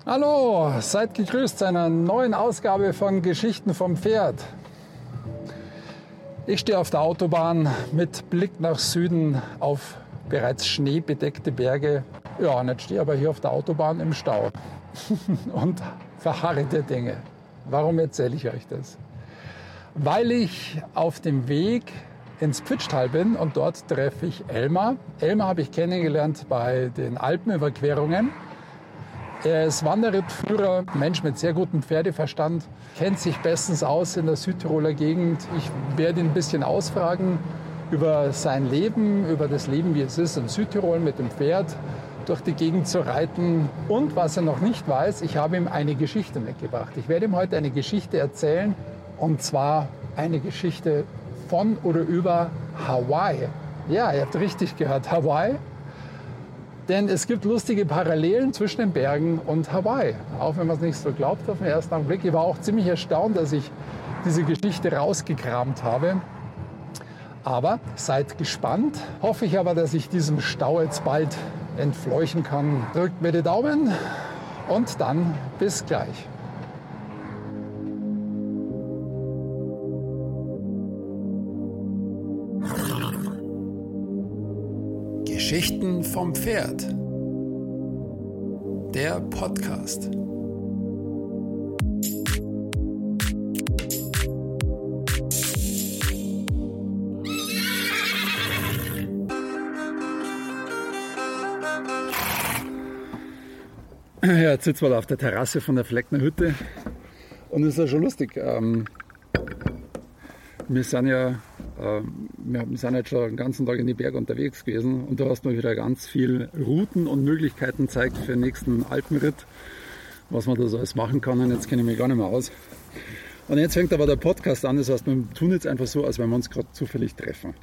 Hallo, seid gegrüßt zu einer neuen Ausgabe von Geschichten vom Pferd. Ich stehe auf der Autobahn mit Blick nach Süden auf bereits schneebedeckte Berge. Ja, und jetzt stehe ich aber hier auf der Autobahn im Stau und verharre der Dinge. Warum erzähle ich euch das? Weil ich auf dem Weg ins Pfütschtal bin und dort treffe ich Elmar. Elmar habe ich kennengelernt bei den Alpenüberquerungen. Er ist Wanderrittführer, Mensch mit sehr gutem Pferdeverstand, kennt sich bestens aus in der Südtiroler Gegend. Ich werde ihn ein bisschen ausfragen über sein Leben, über das Leben, wie es ist, in Südtirol mit dem Pferd durch die Gegend zu reiten. Und was er noch nicht weiß, ich habe ihm eine Geschichte mitgebracht. Ich werde ihm heute eine Geschichte erzählen, und zwar eine Geschichte von oder über Hawaii. Ja, ihr habt richtig gehört, Hawaii. Denn es gibt lustige Parallelen zwischen den Bergen und Hawaii. Auch wenn man es nicht so glaubt auf den ersten Augenblick. Ich war auch ziemlich erstaunt, dass ich diese Geschichte rausgekramt habe. Aber seid gespannt. Hoffe ich aber, dass ich diesem Stau jetzt bald entfleuchen kann. Drückt mir die Daumen und dann bis gleich. Geschichten vom Pferd. Der Podcast. Ja, jetzt sitzen wir da auf der Terrasse von der Fleckner Hütte und es ist ja schon lustig. Wir sind jetzt schon den ganzen Tag in die Berge unterwegs gewesen und du hast mir wieder ganz viel Routen und Möglichkeiten gezeigt für den nächsten Alpenritt, was man da so alles machen kann, und jetzt kenne ich mich gar nicht mehr aus. Und jetzt fängt aber der Podcast an, das heißt, wir tun jetzt einfach so, als wenn wir uns gerade zufällig treffen.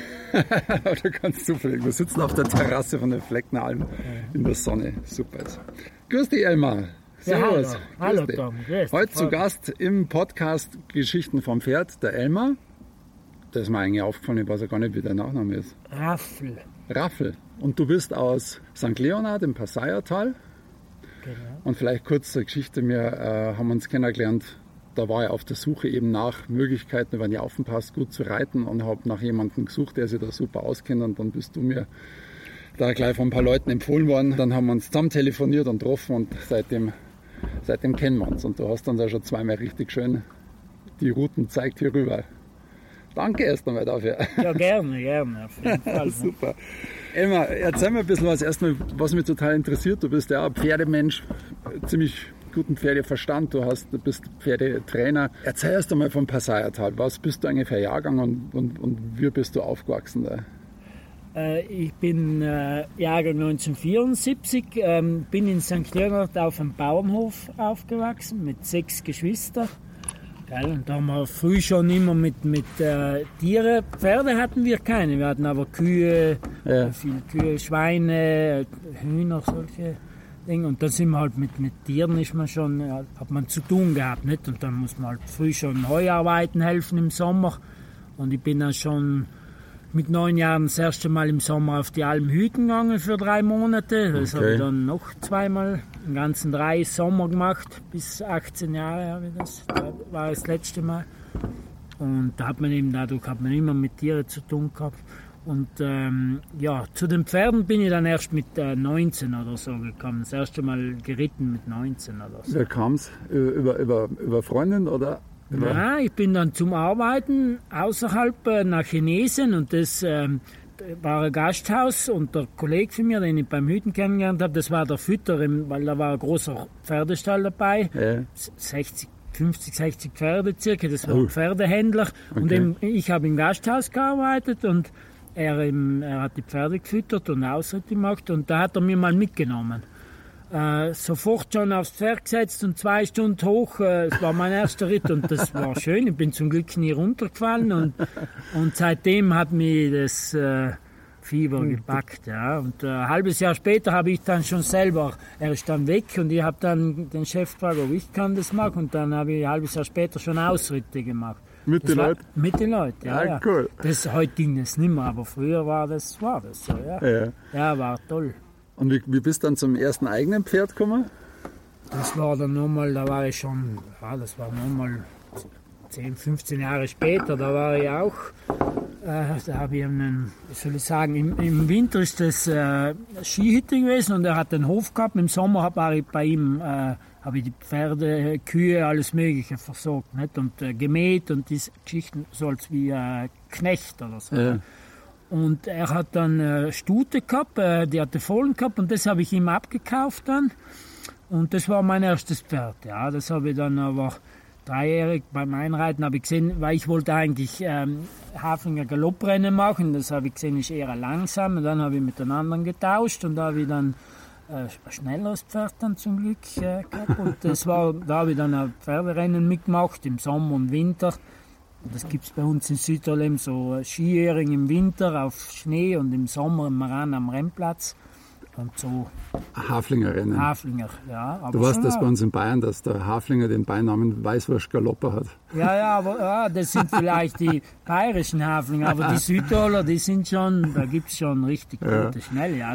Oder ganz zufällig. Wir sitzen auf der Terrasse von der Fleckner Alm in der Sonne. Super. Grüß dich, Elmar. Servus. Ja, hallo Tom. Heute zu Gast im Podcast Geschichten vom Pferd, der Elmar. Das ist mir eigentlich aufgefallen, ich weiß ja gar nicht, wie der Nachname ist. Raffel. Und du bist aus St. Leonhard im Passaiertal. Genau. Und vielleicht kurz zur Geschichte, wir haben uns kennengelernt, da war ich auf der Suche eben nach Möglichkeiten über den Jaufenpass gut zu reiten und habe nach jemandem gesucht, der sich da super auskennt, und dann bist du mir da gleich von ein paar Leuten empfohlen worden. Dann haben wir uns zusammen telefoniert und getroffen und seitdem kennen wir uns. Und du hast dann da schon zweimal richtig schön die Routen gezeigt hier rüber. Danke erst einmal dafür. Ja, gerne, auf jeden Fall. Super. Elmar, erzähl mir ein bisschen was. Erstmal, was mich total interessiert. Du bist ja ein Pferdemensch, ziemlich guten Pferdeverstand. Du bist Pferdetrainer. Erzähl erst einmal vom Passaiertal. Was bist du eigentlich für ein Jahrgang und wie bist du aufgewachsen da? Ich bin Jahrgang 1974, bin in St. Leonhard auf einem Bauernhof aufgewachsen mit 6 Geschwistern. Und da haben wir früh schon immer mit Tieren. Pferde hatten wir keine, wir hatten aber Kühe, viele Kühe, Schweine, Hühner, solche Dinge. Und dann sind wir halt mit Tieren hat man zu tun gehabt, nicht? Und dann muss man halt früh schon Heuarbeiten helfen im Sommer. Und ich bin dann schon mit 9 Jahren das erste Mal im Sommer auf die Alm Hüten gegangen für 3 Monate. Das habe ich dann noch zweimal, den ganzen 3 Sommer gemacht. Bis 18 Jahre habe ich das. Da war das letzte Mal. Und dadurch hat man immer mit Tieren zu tun gehabt. Und zu den Pferden bin ich dann erst mit 19 oder so gekommen. Das erste Mal geritten mit 19 oder so. Wer kam es? Über Freundin oder? Ja, ich bin dann zum Arbeiten außerhalb nach Chinesen, und das war ein Gasthaus, und der Kollege von mir, den ich beim Hüten kennengelernt habe, das war der Fütter, weil da war ein großer Pferdestall dabei, 50, 60 Pferde circa, das war ein Pferdehändler. Okay. Und ich habe im Gasthaus gearbeitet und er hat die Pferde gefüttert und Ausritte gemacht, und da hat er mir mal mitgenommen. Sofort schon aufs Pferd gesetzt und 2 Stunden hoch. Es war mein erster Ritt und das war schön. Ich bin zum Glück nie runtergefallen, und seitdem hat mich das Fieber gepackt. Ja. Und ein halbes Jahr später habe ich dann schon selber, er ist dann weg, und ich habe dann den Chef gefragt, ob ich kann das machen, und dann habe ich ein halbes Jahr später schon Ausritte gemacht. Mit den Leuten? Mit den Leuten, ja. Cool. Heute ging es nicht mehr, aber früher war das so, ja. Ja, war toll. Und wie bist du dann zum ersten eigenen Pferd gekommen? Das war dann nochmal, da war ich schon, ja, das war nochmal 10, 15 Jahre später, da war ich auch, da habe ich einen, wie soll ich sagen, im Winter ist das Skihütte gewesen und er hat einen Hof gehabt, im Sommer war ich bei ihm, habe ich die Pferde, Kühe, alles Mögliche versorgt, nicht? Und gemäht und diese Geschichten, so als wie Knecht oder so. Ja. Und er hat dann Stute gehabt, die hatte Fohlen gehabt und das habe ich ihm abgekauft dann. Und das war mein erstes Pferd, ja. Das habe ich dann aber 3-jährig beim Einreiten habe ich gesehen, weil ich wollte eigentlich Haflinger Galopprennen machen. Das habe ich gesehen, ist eher langsam. Und dann habe ich mit den anderen getauscht und da habe ich dann ein schnelleres Pferd dann zum Glück gehabt. Und da habe ich dann ein Pferderennen mitgemacht im Sommer und Winter. Das gibt es bei uns in Südtirol, so Skijähring im Winter auf Schnee und im Sommer im Maran am Rennplatz. Und so. Haflinger Rennen. Haflinger, ja. Aber du weißt, dass bei uns in Bayern, dass der Haflinger den Beinamen Weißwurst-Galopper hat. Ja, aber das sind vielleicht die bayerischen Haflinger, aber die Südtiroler, die sind schon, da gibt es schon richtig gute Schnelle. Ja,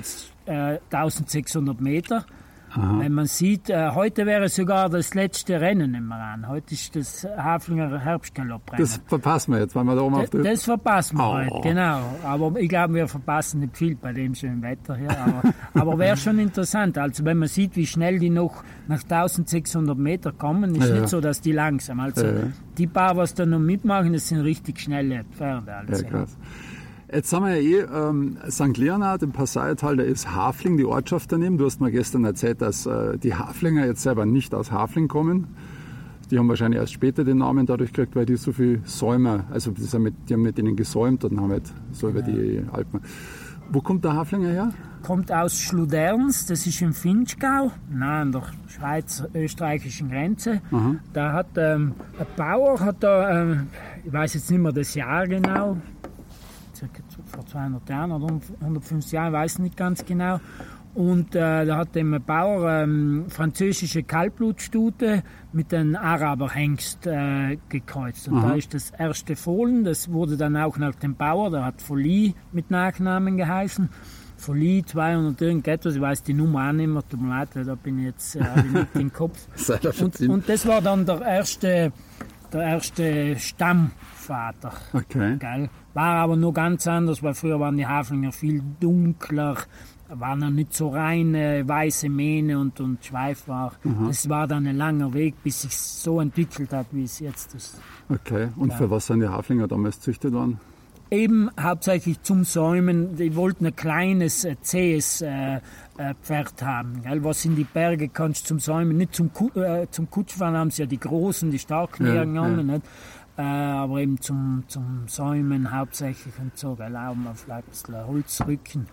1600 Meter. Aha. Wenn man sieht, heute wäre sogar das letzte Rennen im Maran. Heute ist das Haflinger Herbstgalopp-Rennen. Das verpassen wir jetzt, weil wir da oben auf der... Das verpassen wir heute, genau. Aber ich glaube, wir verpassen nicht viel bei dem schönen Wetter hier. Aber wäre schon interessant. Also wenn man sieht, wie schnell die noch nach 1600 Meter kommen, ist nicht so, dass die langsam. Also die paar, was da noch mitmachen, das sind richtig schnelle Pferde. Also. Ja, krass. Jetzt haben wir ja St. Leonhard im Passaital, da ist Hafling, die Ortschaft daneben. Du hast mir gestern erzählt, dass die Haflinger jetzt selber nicht aus Hafling kommen. Die haben wahrscheinlich erst später den Namen dadurch gekriegt, weil die so viel Säumer, also die haben mit denen gesäumt und haben halt so über die Alpen. Wo kommt der Haflinger her? Kommt aus Schluderns, das ist im Vinschgau, nahe an der schweiz-österreichischen Grenze. Aha. Da hat ein Bauer, ich weiß jetzt nicht mehr das Jahr genau, vor 200 Jahren oder 150 Jahren, ich weiß nicht ganz genau. Und da hat dem Bauer französische Kaltblutstute mit einem Araberhengst gekreuzt. Und da ist das erste Fohlen, das wurde dann auch nach dem Bauer, der hat Folie mit Nachnamen geheißen. Folie 200 irgendetwas, ich weiß die Nummer auch nicht mehr, tut mir leid, da bin ich jetzt nicht im Kopf. Und das war dann der erste Stammvater. Okay. Geil. War aber nur ganz anders, weil früher waren die Haflinger viel dunkler, waren noch nicht so reine weiße Mähne und Schweif war. Das war dann ein langer Weg, bis sich so entwickelt hat, wie es jetzt ist. Okay, und für was sind die Haflinger damals züchtet worden? Eben hauptsächlich zum Säumen. Die wollten ein kleines, zähes Pferd haben. Gell? Was in die Berge kannst zum Säumen, nicht zum Kutschfahren haben sie ja die großen, die starken gegangen. Nicht? Aber eben zum Säumen hauptsächlich und so, gell? Auch mal vielleicht ein bisschen Holzrücken.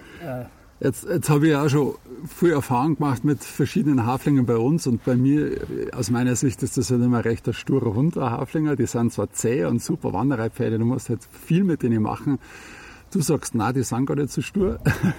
Jetzt habe ich auch schon viel Erfahrung gemacht mit verschiedenen Haflingern bei uns und bei mir, aus meiner Sicht, ist das halt immer ein recht sturer Hund, ein Haflinger. Die sind zwar zäh und super Wanderreitpferde, du musst halt viel mit denen machen. Du sagst, nein, die sind gar nicht so stur.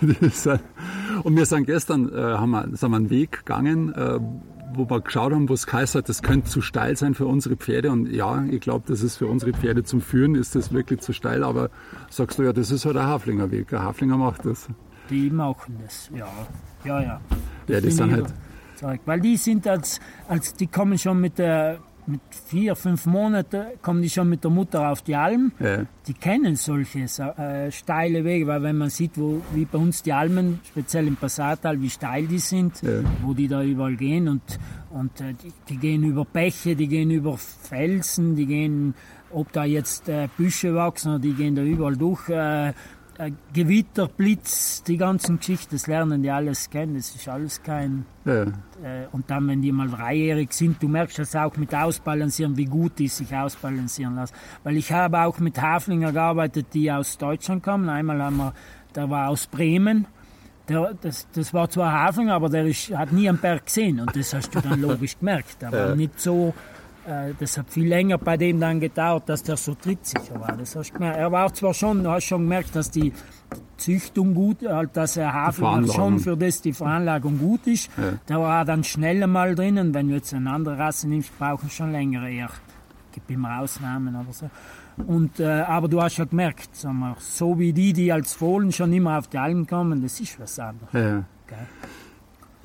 Und wir sind gestern sind wir einen Weg gegangen, wo wir geschaut haben, wo es geheißen hat, das könnte zu steil sein für unsere Pferde. Und ja, ich glaube, das ist für unsere Pferde zum Führen, ist das wirklich zu steil. Aber sagst du, ja, das ist halt ein Haflingerweg. Ein Haflinger macht das. Die machen das, ja. Ja, die sind halt... Weil die sind die kommen schon mit 4, 5 Monaten, kommen die schon mit der Mutter auf die Alm. Ja. Die kennen solche steile Wege, weil wenn man sieht, wie bei uns die Almen, speziell im Passaital, wie steil die sind, wo die da überall gehen und die gehen über Bäche, die gehen über Felsen, die gehen, ob da jetzt Büsche wachsen, oder die gehen da überall durch. Gewitter, Blitz, die ganzen Geschichten, das lernen die alles kennen, das ist alles kein... Ja. Und dann, wenn die mal 3-jährig sind, du merkst das auch mit Ausbalancieren, wie gut die sich ausbalancieren lassen. Weil ich habe auch mit Haflinger gearbeitet, die aus Deutschland kamen. Einmal der war aus Bremen. Das war zwar Haflinger, aber hat nie einen Berg gesehen. Und das hast du dann logisch gemerkt. Der war nicht so... Das hat viel länger bei dem dann gedauert, dass der so trittsicher war. Das hast du gemerkt. Er war zwar schon, du hast schon gemerkt, dass die Züchtung gut, dass der Haflinger schon für das die Veranlagung gut ist. Ja. Der war dann schneller mal drinnen. Wenn du jetzt eine andere Rasse nimmst, brauchen schon länger eher. Es gibt immer Ausnahmen oder so. Aber du hast schon gemerkt, sagen wir, so wie die als Fohlen schon immer auf die Alm kommen, das ist was anderes. Ja. Okay.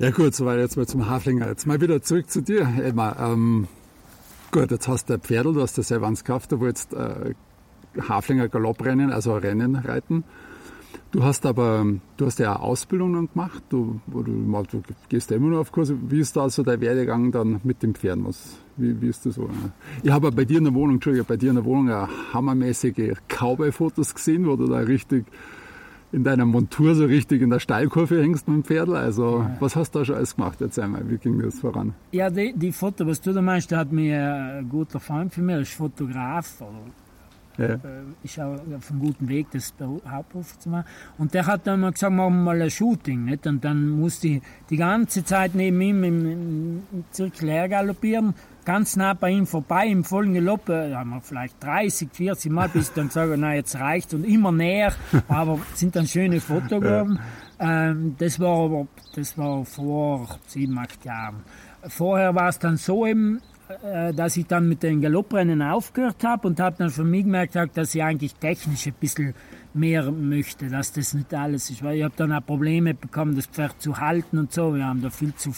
Ja gut, soweit jetzt mal zum Haflinger. Jetzt mal wieder zurück zu dir, Elmar. Gut, jetzt hast du ein Pferdl, du hast ja selber eins gekauft, du wolltest Haflinger Galopprennen, also Rennen reiten. Du hast ja eine Ausbildung dann gemacht, du gehst ja immer noch auf Kurse. Wie ist da also dein Werdegang dann mit den Pferden? Wie ist das so? Ich habe bei dir in der Wohnung hammermäßige Cowboy-Fotos gesehen, wo du da richtig in deiner Montur so richtig in der Steilkurve hängst mit dem Pferdl. Also, was hast du da schon alles gemacht? Erzähl mal, wie ging das voran? Ja, die Foto, was du da meinst, da hat mir ein guter Freund von mir, ist Fotograf, ist auch auf einem guten Weg, das Hauptberuf zu machen. Und der hat dann mal gesagt, machen wir mal ein Shooting. Nicht? Und dann musste ich die ganze Zeit neben ihm im Zirkel hergaloppieren, ganz nah bei ihm vorbei, im vollen Galopp, haben wir vielleicht 30, 40 Mal, bis ich dann sage, na jetzt reicht und immer näher, aber sind dann schöne Fotos geworden. Das war vor 7, 8 Jahren. Vorher war es dann so eben, dass ich dann mit den Galopprennen aufgehört habe und habe dann für mich gemerkt, dass ich eigentlich technisch ein bisschen mehr möchte, dass das nicht alles ist. Weil ich habe dann auch Probleme bekommen, das Pferd zu halten und so. Wir haben da viel zu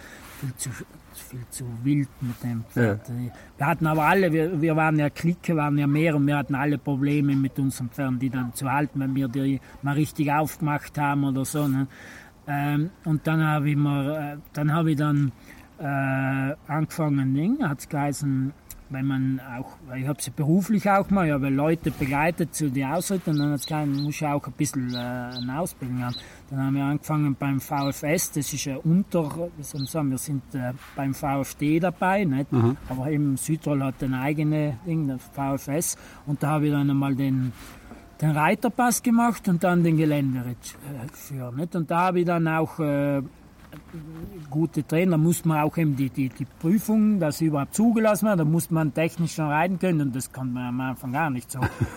wild mit dem Pferd. Ja. Wir hatten aber alle, wir waren ja Clique, waren ja mehr und wir hatten alle Probleme mit unseren Pferden, die dann zu halten, wenn wir die mal richtig aufgemacht haben oder so. Ne? Und dann habe ich angefangen, hat es geheißen, wenn man auch, ich habe sie beruflich auch mal, ich habe Leute begleitet zu den Ausritten und dann hat es geheißen, man muss auch ein bisschen eine Ausbildung haben. Dann haben wir angefangen beim VfS, das ist wir sind beim VfD dabei, nicht? Aber eben Südtirol hat ein eigenes Ding, das VfS, und da habe ich dann einmal den Reiterpass gemacht und dann den Geländeritt geführt, nicht? Und da habe ich dann auch gute Trainer, muss man auch eben die Prüfung, dass sie überhaupt zugelassen werden, da muss man technisch schon reiten können und das kann man am Anfang gar nicht so.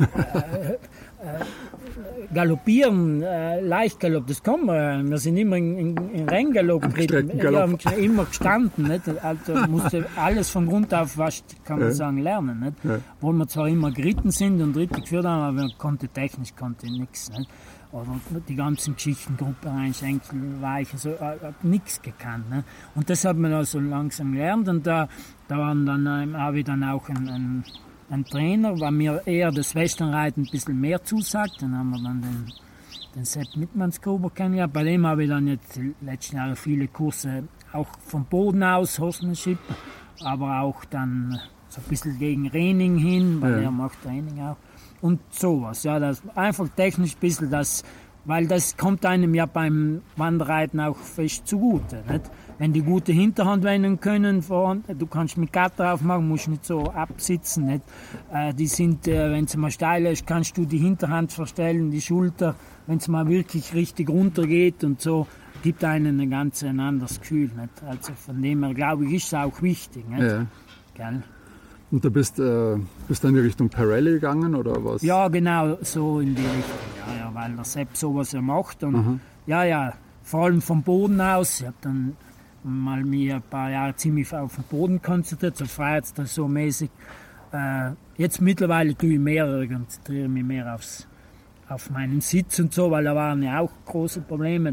Galoppieren, Leichtgalopp, das kann man. Wir sind immer in Renngalopp geritten. Wir haben immer gestanden. Nicht? Also musste alles von Grund auf, kann man sagen, lernen. Nicht? Ja. Wo wir zwar immer geritten sind und Ritte geführt haben, aber technisch konnte nichts. Oder die ganzen Geschichten, Gruppe 1, Enkel, Weich, also nichts gekannt. Ne? Und das hat man also langsam gelernt und da habe ich dann auch einen Trainer, weil mir eher das Westernreiten ein bisschen mehr zusagt. Dann haben wir dann den Sepp Mittmannsgruber kennengelernt. Bei dem habe ich dann jetzt die letzten Jahre viele Kurse, auch vom Boden aus, Horsemanship, aber auch dann so ein bisschen gegen Training hin, weil er macht Training auch. Und sowas, ja, das einfach technisch ein bisschen weil das kommt einem ja beim Wanderreiten auch fest zugute, nicht? Wenn die gute Hinterhand wenden können, du kannst mit Gatter aufmachen, musst nicht so absitzen, nicht? Die sind, wenn es mal steil ist, kannst du die Hinterhand verstellen, die Schulter, wenn es mal wirklich richtig runter geht und so, gibt einen ein anderes Gefühl, nicht? Also von dem her, glaube ich, ist es auch wichtig, nicht? Ja. Gell? Und du bist dann in die Richtung Parelli gegangen, oder was? Ja, genau, so in die Richtung, ja, weil der Sepp sowas ja macht. Und vor allem vom Boden aus. Ich habe dann mal mir ein paar Jahre ziemlich auf den Boden konzentriert, so freiheitsdressurmäßig. Jetzt mittlerweile konzentriere ich mich mehr auf meinen Sitz und so, weil da waren ja auch große Probleme.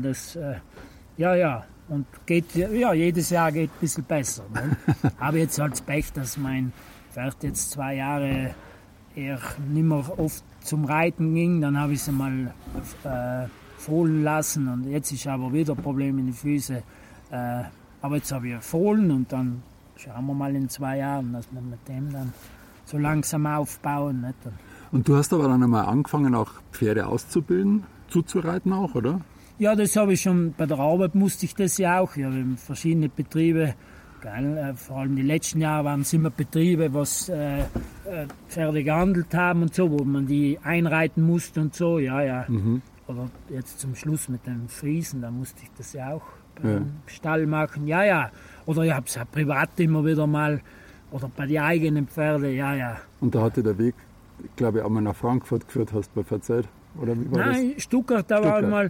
Und jedes Jahr geht ein bisschen besser. Ne? Habe jetzt halt das Pech, dass mein Pferd jetzt 2 Jahre eher nicht mehr oft zum Reiten ging. Dann habe ich sie mal fohlen lassen und jetzt ist aber wieder ein Problem in den Füßen. Aber jetzt habe ich fohlen und dann schauen wir mal in 2 Jahren, dass wir mit dem dann so langsam aufbauen. Nicht? Und du hast aber dann einmal angefangen, auch Pferde auszubilden, zuzureiten auch, oder? Ja, das habe ich schon, bei der Arbeit musste ich das ja auch. Ich habe verschiedene Betriebe, vor allem die letzten Jahre waren es immer Betriebe, was Pferde gehandelt haben und so, wo man die einreiten musste und so, Aber jetzt zum Schluss mit den Friesen, da musste ich das ja auch beim Stall machen, Oder ich habe es ja privat immer wieder mal, oder bei den eigenen Pferden, Und da hatte der Weg, glaube ich, auch mal nach Frankfurt geführt, hast du mir verzeiht? Oder wie war das? Stuttgart, da war ich mal,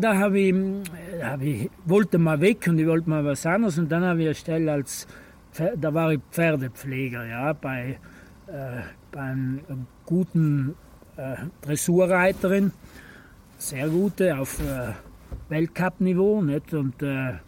wollte mal weg und ich wollte mal was anderes und dann habe ich eine Stelle da war ich Pferdepfleger, bei einer guten Dressurreiterin, sehr gute, auf Weltcup-Niveau, nicht? Und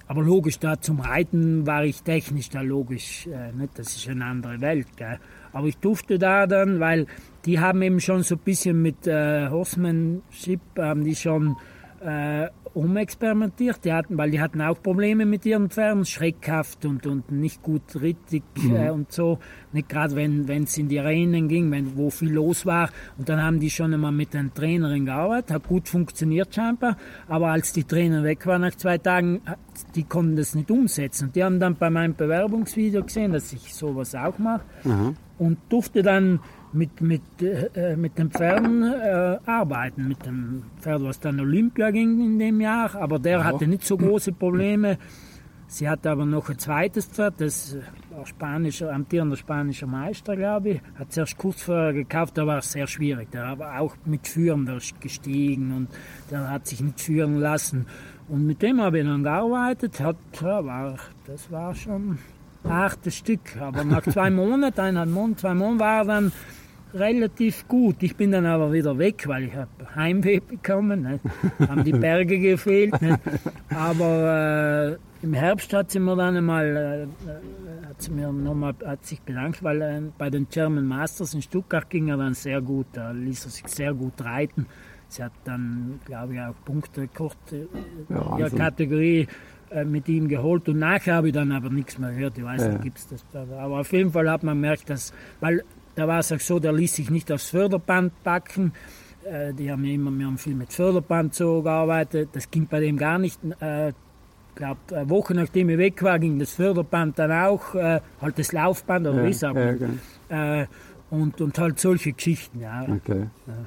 Aber logisch, da zum Reiten war ich technisch da logisch, nicht, das ist eine andere Welt. Gell. Aber ich durfte da dann, weil die haben eben schon so ein bisschen mit Horsemanship, die schon umexperimentiert, weil die hatten auch Probleme mit ihren Pferden, schreckhaft und nicht gut rittig und so. Nicht gerade, wenn es in die Rennen ging, wo viel los war. Und dann haben die schon einmal mit den Trainerin gearbeitet, hat gut funktioniert scheinbar. Aber als die Trainer weg waren nach 2 Tagen, die konnten das nicht umsetzen. Und die haben dann bei meinem Bewerbungsvideo gesehen, dass ich sowas auch mache. Und durfte dann mit den Pferden arbeiten, mit dem Pferd, was dann Olympia ging in dem Jahr, aber der hatte nicht so große Probleme. Sie hatte aber noch ein zweites Pferd, das war amtierender spanischer Meister, glaube ich. Hat es erst kurz vorher gekauft, da war es sehr schwierig. Der war auch mit Führen gestiegen und der hat sich nicht führen lassen. Und mit dem habe ich dann gearbeitet. Das war schon ein hartes Stück. Aber nach 2 Monaten, 2 Monate war er dann relativ gut. Ich bin dann aber wieder weg, weil ich habe Heimweh bekommen. Nicht? Haben die Berge gefehlt. Nicht? Aber im Herbst hat sie mir dann einmal hat sich bedankt, weil bei den German Masters in Stuttgart ging er dann sehr gut. Da ließ er sich sehr gut reiten. Sie hat dann, glaube ich, auch Punkterekord in ihrer Kategorie mit ihm geholt. Und nachher habe ich dann aber nichts mehr gehört. Ich weiß nicht, gibt es das. Aber auf jeden Fall hat man gemerkt, weil da war es auch so, der ließ sich nicht aufs Förderband packen. Wir haben viel mit Förderband so gearbeitet. Das ging bei dem gar nicht. Ich glaube, eine Woche nachdem ich weg war, ging das Förderband dann auch, halt das Laufband oder wie sagt man. Und halt solche Geschichten. Ja. Okay.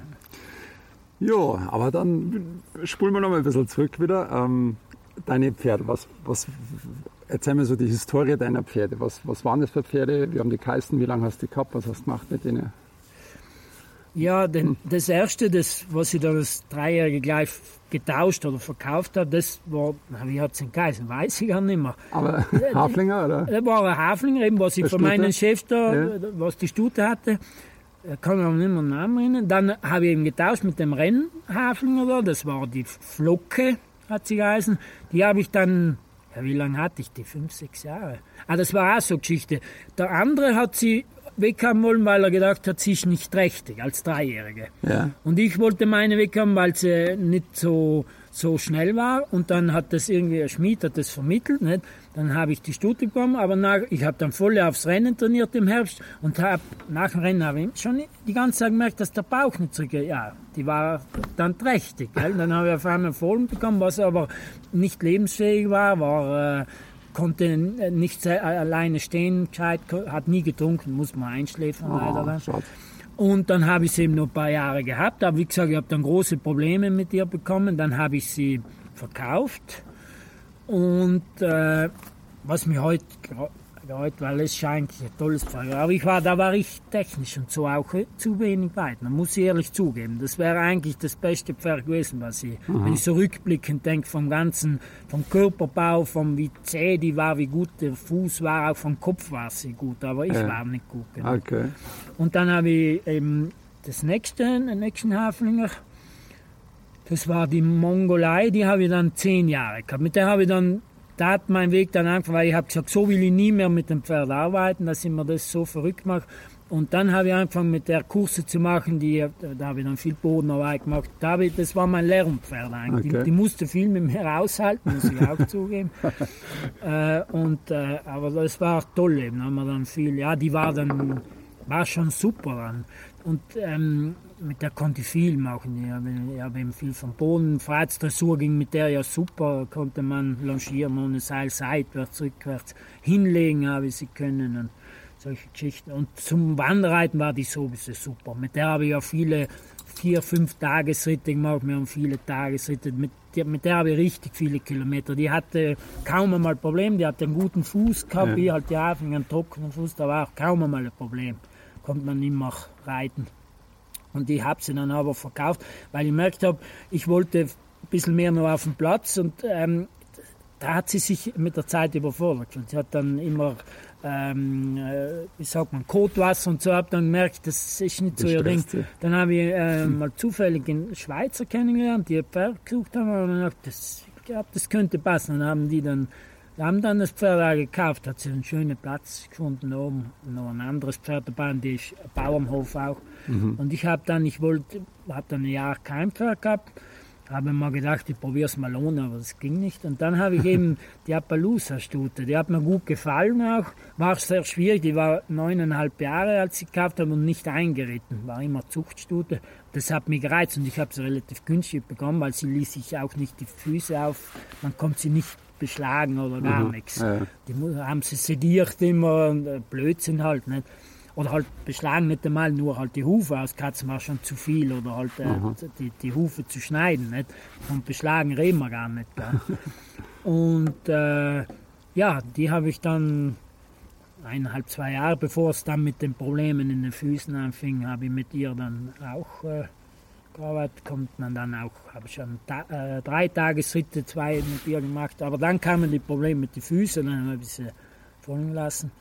Ja, aber dann spulen wir noch mal ein bisschen zurück wieder. Deine Pferde, erzähl mir so die Historie deiner Pferde. Was waren das für Pferde? Wie haben die geheißen? Wie lange hast du die gehabt? Was hast du gemacht mit denen? Ja, das erste, was ich da das 3-Jährige gleich getauscht oder verkauft habe, das war, wie hat es denn geheißen? Weiß ich gar nicht mehr. Aber Haflinger, oder? Das war ein Haflinger, eben, was ich von meinem Chef da, was die Stute hatte. Ich kann mich aber nicht mehr den Namen erinnern. Dann habe ich eben getauscht mit dem Rennhaflinger da, das war die Flocke, hat sie geheißen. Die habe ich dann, wie lange hatte ich die? 5, 6 Jahre. Das war auch so eine Geschichte. Der andere hat sie weghaben wollen, weil er gedacht hat, sie ist nicht trächtig als 3-Jährige. Ja. Und ich wollte meine weghaben, weil sie nicht so schnell war. Und dann hat das irgendwie, ein Schmied hat das vermittelt. Nicht? Dann habe ich die Stute bekommen, aber ich habe dann voll aufs Rennen trainiert im Herbst. Und nach dem Rennen habe ich schon die ganze Zeit gemerkt, dass der Bauch nicht zurückgeht. Ja, die war dann trächtig. Gell? Dann habe ich auf einmal Fohlen bekommen, was aber nicht lebensfähig war konnte nicht alleine stehen, hat nie getrunken, muss man einschläfern leider. Und dann habe ich sie eben noch ein paar Jahre gehabt, aber wie gesagt, ich habe dann große Probleme mit ihr bekommen, dann habe ich sie verkauft und was mir heute, weil es ist eigentlich ein tolles Pferd, aber da war ich technisch und so auch zu wenig weit, man muss ehrlich zugeben. Das wäre eigentlich das beste Pferd gewesen, was ich, wenn ich so rückblickend denke, vom Körperbau, wie zäh die war, wie gut der Fuß war, auch vom Kopf war sie gut, aber ich war nicht gut genug. Okay. Und dann habe ich eben den nächsten Haflinger, das war die Mongolei, die habe ich dann 10 Jahre gehabt. Mit der habe ich dann, da hat mein Weg dann angefangen, weil ich habe gesagt, so will ich nie mehr mit dem Pferd arbeiten, dass ich mir das so verrückt mache. Und dann habe ich angefangen mit der Kurse zu machen, da habe ich dann viel Bodenarbeit gemacht. Das war mein Lernpferd eigentlich. Okay. Die musste viel mit mir aushalten, muss ich auch zugeben. Aber das war toll eben, haben wir dann viel, die war schon super dann. Und mit der konnte ich viel machen. Ich habe eben viel vom Boden. Freiheitsdressur ging mit der ja super. Konnte man longieren ohne Seil, seitwärts, rückwärts. Hinlegen habe ich sie können und solche Geschichten. Und zum Wanderreiten war die sowieso super. Mit der habe ich ja viele 4-5 Tagesritte gemacht. Wir haben viele Tagesritte. Mit der habe ich richtig viele Kilometer. Die hatte kaum einmal ein Problem. Die hatte einen guten Fuß gehabt. Wie halt die Haflinger, einen trockenen Fuß. Da war auch kaum einmal ein Problem. Konnte man immer reiten. Und ich habe sie dann aber verkauft, weil ich gemerkt habe, ich wollte ein bisschen mehr noch auf dem Platz und da hat sie sich mit der Zeit überfordert. Sie hat dann immer, Kotwasser und so, habe dann gemerkt, das ist nicht so ihr Ding. Dann habe ich mal zufällig einen Schweizer kennengelernt, die ein Pferd gesucht haben und dann dachte, das gehabt, das könnte passen. Dann haben dann das Pferd auch gekauft, hat sie einen schönen Platz gefunden oben, noch ein anderes Pferd dabei, die ist ein Bauernhof auch. Und ich habe dann ein Jahr kein Pferd gehabt, habe mir gedacht, ich probiere es mal ohne, aber das ging nicht. Und dann habe ich eben die Appaloosa-Stute, die hat mir gut gefallen auch, war sehr schwierig, die war 9,5 Jahre, als ich gekauft habe und nicht eingeritten, war immer Zuchtstute. Das hat mich gereizt und ich habe sie relativ günstig bekommen, weil sie ließ sich auch nicht die Füße auf, man konnte sie nicht beschlagen oder gar nichts. Ja. Die haben sie sediert immer, Blödsinn halt, nicht? Oder halt beschlagen nicht einmal, nur halt die Hufe auskatzen war schon zu viel oder halt die Hufe zu schneiden. Nicht? Von beschlagen reden wir gar nicht. Und die habe ich dann 1,5, 2 Jahre, bevor es dann mit den Problemen in den Füßen anfing, habe ich mit ihr dann auch gearbeitet. Kommt man dann auch, habe ich schon 3 Tagesritte, 2 mit ihr gemacht. Aber dann kamen die Probleme mit den Füßen, dann habe ich sie fallen lassen.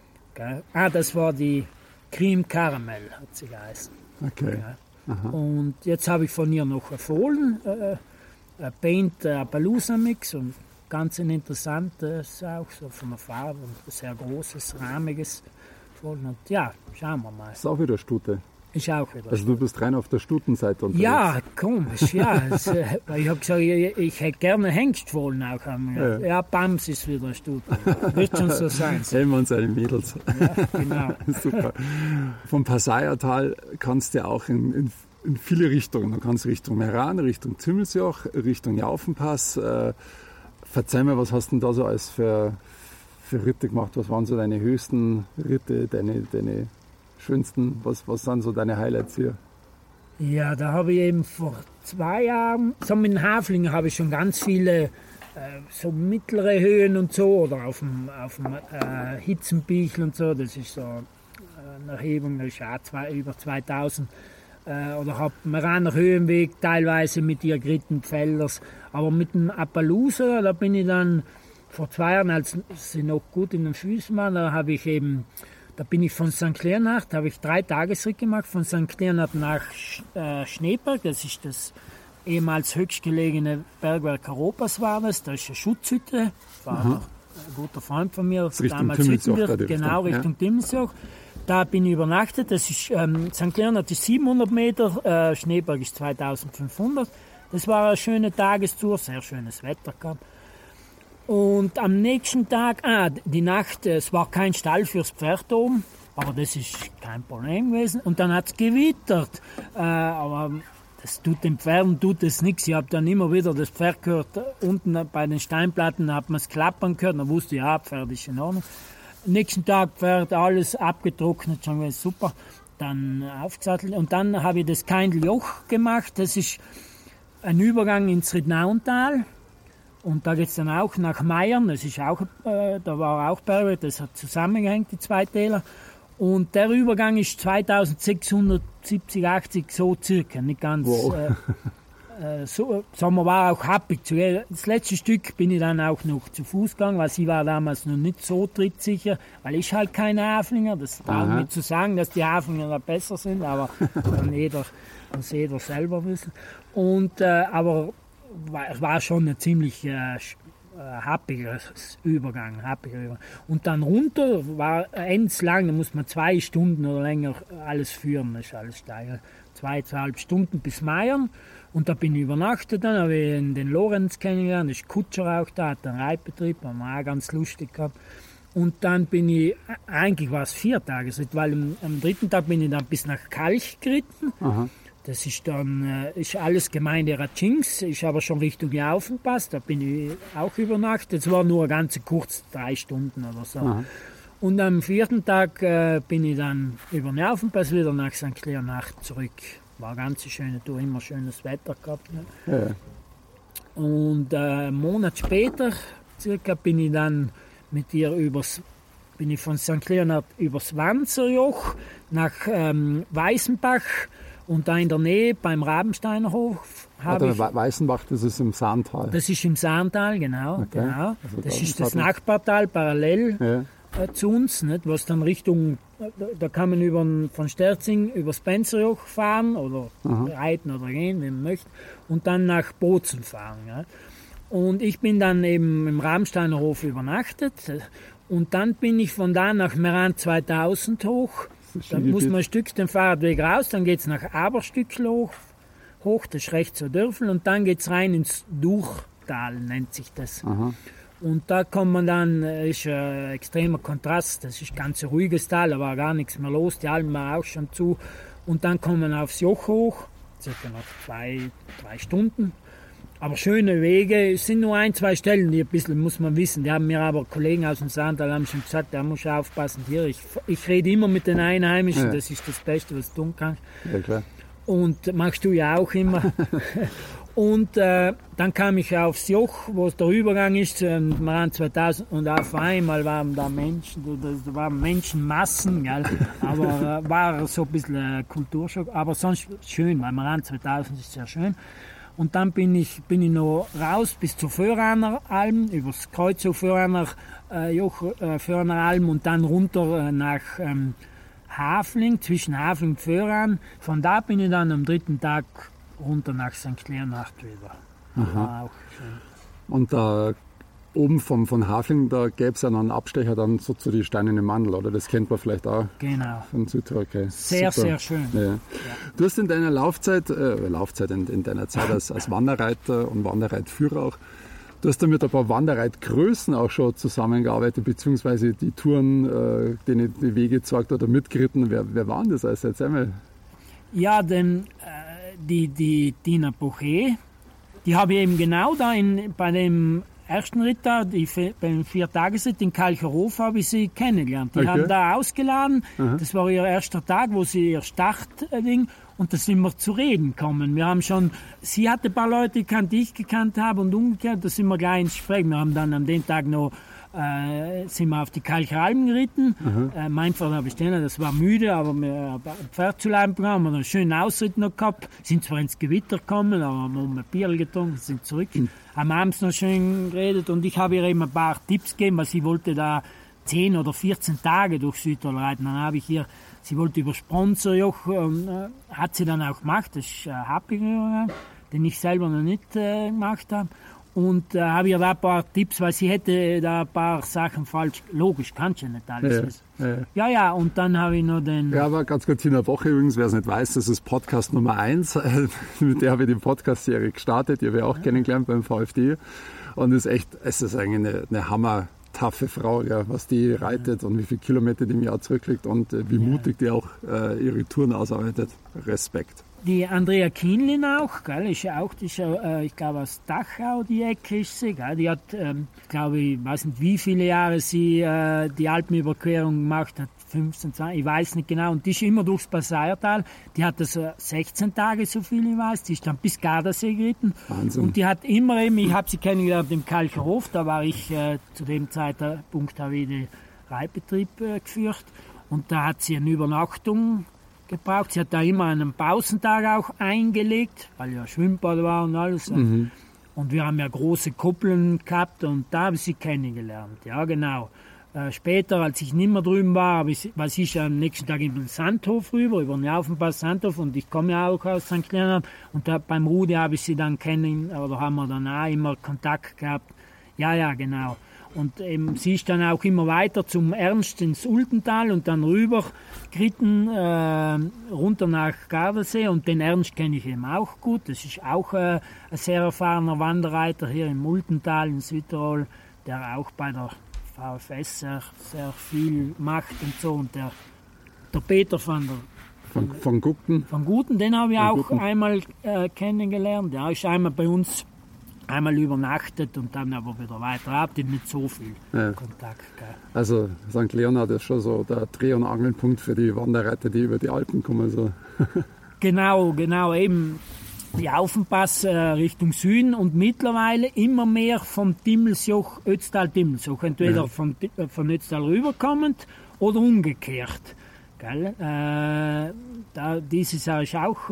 Das war die Cream Caramel, hat sie geheißen. Okay. Ja. Und jetzt habe ich von ihr noch ein Fohlen, ein Paint Appaloosa Mix und ganz ein interessantes auch, so von der Farbe, ein sehr großes, rahmiges Fohlen. Und ja, schauen wir mal. Ist auch wieder Stute. Ist auch wieder. Also du bist rein auf der Stutenseite unterwegs. Ja, komisch, ja. Ich habe gesagt, ich hätte gerne Hengstfohlen auch. Ja, Bams ist wieder Stute. Wird schon so sein. Helmer und seine Mädels. Ja, genau. Super. Vom Passaiertal kannst du auch in viele Richtungen. Du kannst Richtung Meran, Richtung Zimmelsjoch, Richtung Jaufenpass. Verzeih mir, was hast du denn da so alles für Ritte gemacht? Was waren so deine höchsten Ritte, deine schönsten? Was sind so deine Highlights hier? Ja, da habe ich eben vor 2 Jahren, so mit den Haflingen habe ich schon ganz viele so mittlere Höhen und so, oder auf dem Hitzenbichel und so, das ist so eine Erhebung, das ist auch über 2000. Oder habe Meraner Höhenweg teilweise mit ihr geritten, Pfällers. Aber mit dem Appaloosa, da bin ich dann vor 2 Jahren, als sie noch gut in den Füßen waren, da bin ich von St. Leonhard, da habe ich 3 Tagesritt gemacht, von St. Leonhard nach Schneeberg, das ist das ehemals höchstgelegene Bergwerk Europas war das, da ist eine Schutzhütte, war ein guter Freund von mir, damals Hüttenwirt, genau, Richtung Dimmelsjoch. Da bin ich übernachtet, das ist, St. Leonhard ist 700 Meter, Schneeberg ist 2500, das war eine schöne Tagestour, sehr schönes Wetter gehabt. Und am nächsten Tag, die Nacht, es war kein Stall fürs Pferd oben, aber das ist kein Problem gewesen. Und dann hat es gewittert, aber das tut den Pferden nichts. Ich habe dann immer wieder das Pferd gehört, unten bei den Steinplatten hat man es klappern gehört, dann wusste ich, ja, Pferd ist in Ordnung. Nächsten Tag Pferd, alles abgetrocknet, schon wieder super, dann aufgesattelt. Und dann habe ich das Keindl-Joch gemacht, das ist ein Übergang ins Rittnauental. Und da geht es dann auch nach Meiern, das ist auch, da war auch Bergwerk, das hat zusammengehängt, die 2 Täler. Und der Übergang ist 2670, 80, so circa, nicht ganz. Wow. Sommer war auch happig. Das letzte Stück bin ich dann auch noch zu Fuß gegangen, weil sie war damals noch nicht so trittsicher, weil ich halt keine Haflinger, das traut mir zu sagen, dass die Haflinger da besser sind, aber muss jeder selber wissen. Und, aber es war schon ein ziemlich happiger Übergang. Und dann runter war endlang, da muss man 2 Stunden oder länger alles führen, das ist alles steil. 2,5 Stunden bis Meiern. Und da bin ich übernachtet, dann habe ich den Lorenz kennengelernt, das ist Kutscher auch da, hat einen Reitbetrieb, haben wir auch ganz lustig gehabt. Und dann bin ich, eigentlich war es 4 Tage, weil am 3. Tag bin ich dann bis nach Kalch geritten. Aha. Das ist dann, ist alles Gemeinde Ratschings, ist aber schon Richtung Jaufenpass, da bin ich auch übernachtet. Es war nur ganz kurz, 3 Stunden oder so. Aha. Und am 4. Tag bin ich dann über den Jaufenpass wieder nach St. Leonhard zurück. War eine ganz schöne Tour, immer schönes Wetter gehabt. Ne? Ja. Und einen Monat später circa bin ich dann mit ihr bin ich von St. Leonhard übers Wanzerjoch nach Weißenbach. Und da in der Nähe beim Rabensteiner Hof habe ich... Weißenbach, das ist im Saantal. Das ist im Saantal, genau. Okay. Genau. Also das ist das Nachbartal parallel zu uns, nicht? Was dann Richtung... Da kann man von Sterzing übers Benzerjoch fahren oder reiten oder gehen, wenn man möchte. Und dann nach Bozen fahren. Ja. Und ich bin dann eben im Ramsteiner Hof übernachtet. Und dann bin ich von da nach Meran 2000 hoch. Dann muss man ein Stück den Fahrradweg raus, dann geht es nach Aberstückl hoch, das ist rechts so Dörfel, und dann geht es rein ins Durchtal, nennt sich das. Aha. Und da kommt man dann, ist ein extremer Kontrast, das ist ganz ein ruhiges Tal, da war gar nichts mehr los, die Alpen waren auch schon zu. Und dann kommt man aufs Joch hoch, circa noch 2-3 Stunden. Aber schöne Wege, es sind nur 1-2 Stellen, die ein bisschen, muss man wissen. Die haben mir aber Kollegen aus dem Saartal haben schon gesagt, da muss aufpassen. Hier, ich rede immer mit den Einheimischen, das ist das Beste, was du tun kannst. Ja, klar. Und machst du ja auch immer. Und dann kam ich aufs Joch, wo es der Übergang ist, im Jahr 2000, und auf einmal waren da Menschen, da waren Menschenmassen, gell? Aber war so ein bisschen Kulturschock, aber sonst schön, weil im Jahr 2000 ist sehr schön. Und dann bin ich noch raus bis zur Föhraner Alm, übers Kreuz auf Föhraner Alm und dann runter nach Hafling, zwischen Hafling und Föhran. Von da bin ich dann am 3. Tag runter nach St. Leonhard wieder. War auch schön. Und da oben von Hafling, da gäbe es ja noch einen Abstecher dann so zu die Steinerne Mandel, oder? Das kennt man vielleicht auch. Genau. Von Südtirol. Okay. Sehr, super. Sehr schön. Ja. Ja. Du hast in deiner in deiner Zeit als Wanderreiter und Wanderreitführer auch, du hast da mit ein paar Wanderreitgrößen auch schon zusammengearbeitet, beziehungsweise die Touren, denen die Wege gezeigt oder mitgeritten. Wer waren das alles? Erzähl mal. Ja, denn die Tina Pochet, die habe ich eben genau da bei dem ersten Ritt da, beim 4-Tages-Ritt in Kalcherhof habe ich sie kennengelernt. Die haben da ausgeladen, das war ihr erster Tag, wo sie ihr Startding, und da sind wir zu reden gekommen. Wir haben schon, sie hatte ein paar Leute gekannt, die ich gekannt habe, und umgekehrt, da sind wir gleich ins Gespräch. Wir haben dann an dem Tag noch sind wir auf die Kalcheralm geritten. Mein Pferd habe ich stehen, das war müde, aber wir haben ein Pferd zu Leib bekommen, haben einen schönen Ausritt noch gehabt, sind zwar ins Gewitter gekommen, aber haben ein Bier getrunken, sind zurück, haben abends noch schön geredet, und ich habe ihr eben ein paar Tipps gegeben, weil sie wollte da 10 oder 14 Tage durch Südtirol reiten. Dann habe ich ihr, sie wollte über Sponsorjoch, hat sie dann auch gemacht, das ist Happinger, den ich selber noch nicht gemacht habe. Und habe ihr da ein paar Tipps, weil sie hätte da ein paar Sachen falsch. Logisch, kannst du nicht alles. Ja, und dann habe ich noch den... Ja, aber ganz kurz, Tina Woche übrigens, wer es nicht weiß, das ist Podcast Nummer 1. Mit der habe ich die Podcast-Serie gestartet. Die habe ich auch kennengelernt beim VfD. Und es ist eigentlich eine hammer-taffe Frau, ja, was die reitet und wie viele Kilometer die im Jahr zurücklegt und wie mutig die auch ihre Touren ausarbeitet. Respekt. Die Andrea Kienlin auch, gell, ist ja auch, ich glaube aus Dachau, die Ecke ist sie, gell, die hat, glaube ich, weiß nicht wie viele Jahre sie die Alpenüberquerung gemacht hat, 15, 20, ich weiß nicht genau, und die ist immer durchs Passaiertal, die hat das 16 Tage, so viel ich weiß, die ist dann bis Gardasee geritten. Wahnsinn. Und die hat immer eben, ich habe sie kennengelernt im Kalcherhof, da war ich zu dem Zeitpunkt, habe ich den Reitbetrieb geführt, und da hat sie eine Übernachtung gebraucht. Sie hat da immer einen Pausentag auch eingelegt, weil ja Schwimmbad war und alles. Und wir haben ja große Koppeln gehabt, und da habe ich sie kennengelernt. Ja, genau. Später, als ich nicht mehr drüben war, weil sie ist ja am nächsten Tag in den Sandhof rüber, über den Aufenpass Sandhof, und ich komme ja auch aus St. Leonhard, und da, beim Rudi habe ich sie dann haben wir dann auch immer Kontakt gehabt. Ja, genau. Und eben, sie ist dann auch immer weiter zum Ernst ins Ultental und dann rüber geritten, runter nach Gardasee, und den Ernst kenne ich eben auch gut. Das ist auch ein sehr erfahrener Wanderreiter hier im Ultental in Südtirol, der auch bei der VfS sehr viel macht und so. Und der Peter von Guten. Von Guten, den habe ich auch einmal kennengelernt. Der ist einmal bei uns übernachtet und dann aber wieder weiter. Habt ihr nicht so viel Kontakt gehabt. Also St. Leonhard ist schon so der Dreh- und Angelpunkt für die Wanderreiter, die über die Alpen kommen. So. Genau, eben die Aufenpass Richtung Süden, und mittlerweile immer mehr vom Timmelsjoch, Ötztal-Timmelsjoch, entweder von Ötztal rüberkommend oder umgekehrt. Gell? Dieses Jahr ist auch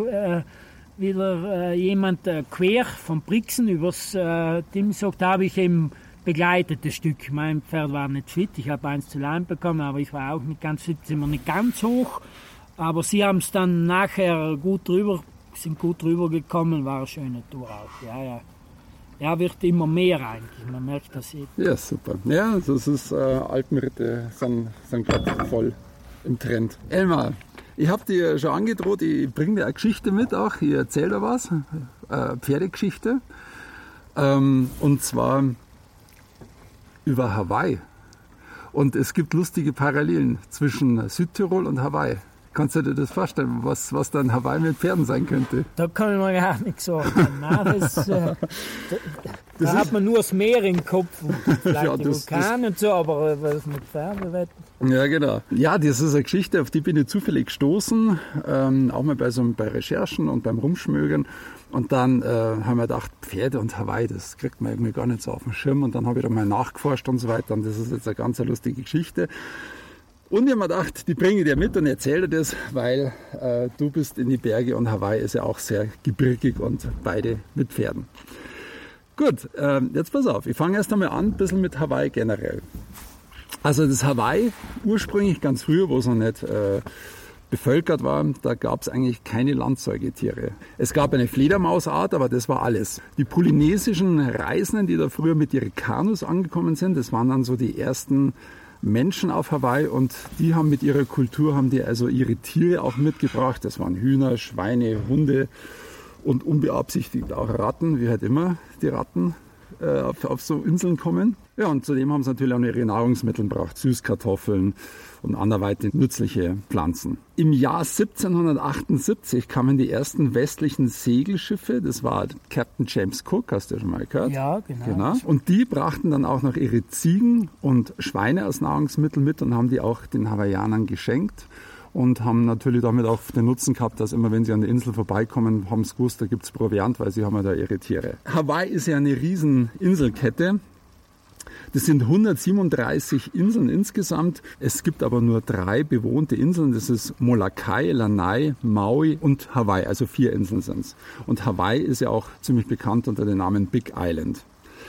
wieder jemand quer vom Brixen übers Timmelsjoch. Da habe ich eben begleitet das Stück. Mein Pferd war nicht fit, ich habe eins zu Leim bekommen, aber ich war auch nicht ganz fit, sind wir nicht ganz hoch. Aber sie haben es dann nachher sind gut drüber gekommen, war eine schöne Tour auch. Ja. wird immer mehr eigentlich. Man merkt das jetzt. Ja, super. Ja, das ist Alpenritte sind gerade voll im Trend. Elmar, ich habe dir schon angedroht, ich bringe dir eine Geschichte mit auch. Ich erzähle dir was, Pferdegeschichte. Und zwar über Hawaii. Und es gibt lustige Parallelen zwischen Südtirol und Hawaii. Kannst du dir das vorstellen, was dann Hawaii mit Pferden sein könnte? Da kann ich mir gar nichts sagen. Nein, da hat man nur das Meer im Kopf und vielleicht die Vulkane und so, aber was mit Pferden wird. Ja, genau. Ja, das ist eine Geschichte, auf die bin ich zufällig gestoßen, auch mal bei Recherchen und beim Rumschmögern. Und dann haben wir gedacht, Pferde und Hawaii, das kriegt man irgendwie gar nicht so auf den Schirm. Und dann habe ich da mal nachgeforscht und so weiter. Und das ist jetzt eine ganz lustige Geschichte. Und ich habe mir gedacht, die bringe ich dir mit und erzähle dir das, weil du bist in die Berge und Hawaii ist ja auch sehr gebirgig und beide mit Pferden. Gut, jetzt pass auf, ich fange erst einmal an, ein bisschen mit Hawaii generell. Also das Hawaii, ursprünglich ganz früher, wo es noch nicht bevölkert war, da gab es eigentlich keine Landsäugetiere. Es gab eine Fledermausart, aber das war alles. Die polynesischen Reisenden, die da früher mit ihren Kanus angekommen sind, das waren dann so die ersten Menschen auf Hawaii und die haben mit ihrer Kultur, haben die also ihre Tiere auch mitgebracht. Das waren Hühner, Schweine, Hunde und unbeabsichtigt auch Ratten, wie halt immer die Ratten auf so Inseln kommen. Ja, und zudem haben sie natürlich auch ihre Nahrungsmittel gebracht, Süßkartoffeln und anderweitig nützliche Pflanzen. Im Jahr 1778 kamen die ersten westlichen Segelschiffe, das war Captain James Cook, hast du ja schon mal gehört? Ja, genau. Und die brachten dann auch noch ihre Ziegen und Schweine als Nahrungsmittel mit und haben die auch den Hawaiianern geschenkt. Und haben natürlich damit auch den Nutzen gehabt, dass immer, wenn sie an der Insel vorbeikommen, haben sie gewusst, da gibt es Proviant, weil sie haben ja da ihre Tiere. Hawaii ist ja eine riesen Inselkette. Das sind 137 Inseln insgesamt. Es gibt aber nur 3 bewohnte Inseln. Das ist Molokai, Lanai, Maui und Hawaii. Also 4 Inseln sind es. Und Hawaii ist ja auch ziemlich bekannt unter dem Namen Big Island.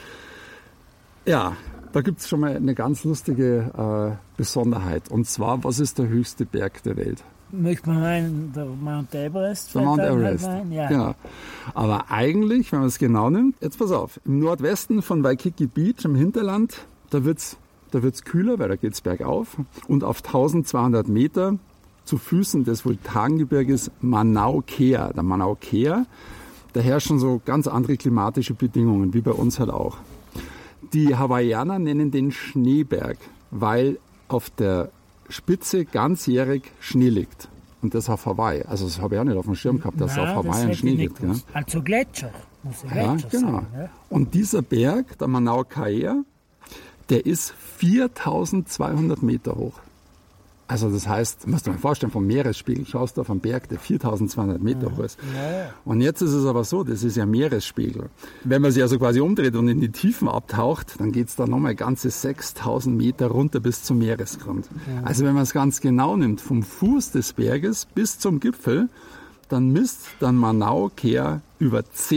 Ja, da gibt es schon mal eine ganz lustige Besonderheit. Und zwar, was ist der höchste Berg der Welt? Möchte man meinen, der Mount Everest? Der Mount Everest, ja. Genau. Aber eigentlich, wenn man es genau nimmt, jetzt pass auf, im Nordwesten von Waikiki Beach im Hinterland, da wird's kühler, weil da geht es bergauf. Und auf 1200 Meter zu Füßen des Vulkangebirges Mauna Kea. Der Mauna Kea, da herrschen so ganz andere klimatische Bedingungen, wie bei uns halt auch. Die Hawaiianer nennen den Schneeberg, weil auf der Spitze ganzjährig Schnee liegt. Und das auf Hawaii. Also das habe ich auch nicht auf dem Schirm gehabt, dass es auf Hawaii einen Schnee gibt. Ja. Also Gletscher. Muss ja, genau. Sein, ja? Und dieser Berg, der Mauna Kea, der ist 4200 Meter hoch. Also das heißt, musst du dir mal vorstellen, vom Meeresspiegel schaust du auf einen Berg, der 4200 Meter hoch ist. Ja. Und jetzt ist es aber so, das ist ja Meeresspiegel. Wenn man sich also quasi umdreht und in die Tiefen abtaucht, dann geht es da nochmal ganze 6000 Meter runter bis zum Meeresgrund. Ja. Also wenn man es ganz genau nimmt, vom Fuß des Berges bis zum Gipfel, dann misst dann Mauna Kea über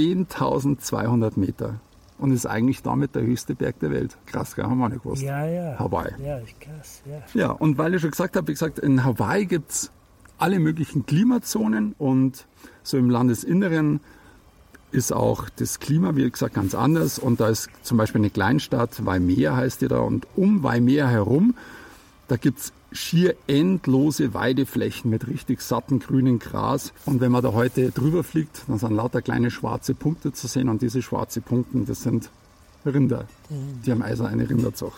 10.200 Meter. Und ist eigentlich damit der höchste Berg der Welt. Krass, gell? Haben wir nicht gewusst. Ja. Hawaii. Ja, ist krass, ja. Ja, und weil ich schon gesagt habe, in Hawaii gibt es alle möglichen Klimazonen und so im Landesinneren ist auch das Klima, wie gesagt, ganz anders. Und da ist zum Beispiel eine Kleinstadt, Waimea heißt die da, und um Waimea herum, da gibt es schier endlose Weideflächen mit richtig satten grünen Gras. Und wenn man da heute drüber fliegt, dann sind lauter kleine schwarze Punkte zu sehen. Und diese schwarzen Punkte, das sind Rinder. Die haben also eine Rinderzucht.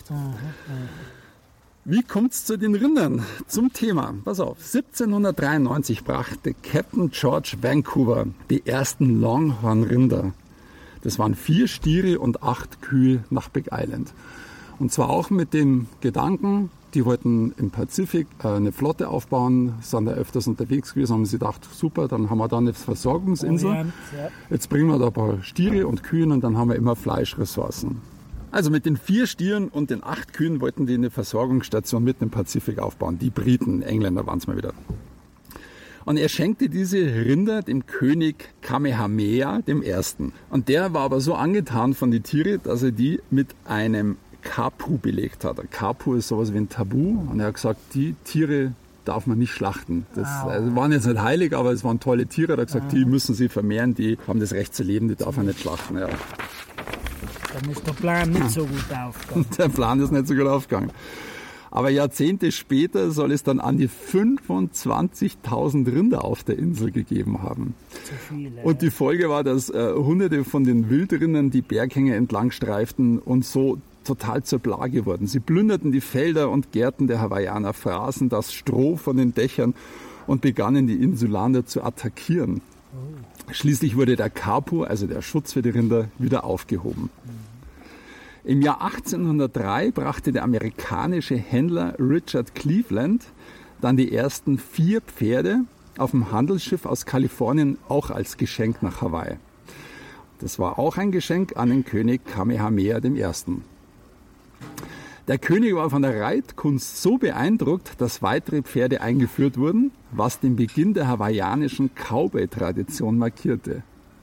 Wie kommt es zu den Rindern? Zum Thema. Pass auf, 1793 brachte Captain George Vancouver die ersten Longhorn-Rinder. Das waren 4 Stiere und 8 Kühe nach Big Island. Und zwar auch mit dem Gedanken, die wollten im Pazifik eine Flotte aufbauen, sind da öfters unterwegs gewesen, haben sie gedacht, super, dann haben wir da eine Versorgungsinsel. Jetzt bringen wir da ein paar Stiere und Kühe und dann haben wir immer Fleischressourcen. Also mit den 4 Stieren und den 8 Kühen wollten die eine Versorgungsstation mitten im Pazifik aufbauen. Die Briten, Engländer waren es mal wieder. Und er schenkte diese Rinder dem König Kamehameha I. Und der war aber so angetan von den Tieren, dass er die mit einem Kapu belegt hat. Ein Kapu ist sowas wie ein Tabu. Und er hat gesagt, die Tiere darf man nicht schlachten. Das waren jetzt nicht heilig, aber es waren tolle Tiere. Er hat gesagt, die müssen sie vermehren, die haben das Recht zu leben, die darf man nicht schlachten. Ja. dann ist der Plan nicht so gut aufgegangen. Der Plan ist nicht so gut aufgegangen. Aber Jahrzehnte später soll es dann an die 25.000 Rinder auf der Insel gegeben haben. Zu viele. Und die Folge war, dass Hunderte von den Wildrindern die Berghänge entlang streiften und so total zur Plage wurden. Sie plünderten die Felder und Gärten der Hawaiianer, fraßen das Stroh von den Dächern und begannen die Insulaner zu attackieren. Schließlich wurde der Kapu, also der Schutz für die Rinder, wieder aufgehoben. Im Jahr 1803 brachte der amerikanische Händler Richard Cleveland dann die ersten 4 Pferde auf dem Handelsschiff aus Kalifornien auch als Geschenk nach Hawaii. Das war auch ein Geschenk an den König Kamehameha I. Der König war von der Reitkunst so beeindruckt, dass weitere Pferde eingeführt wurden, was den Beginn der hawaiianischen Cowboy-Tradition markierte.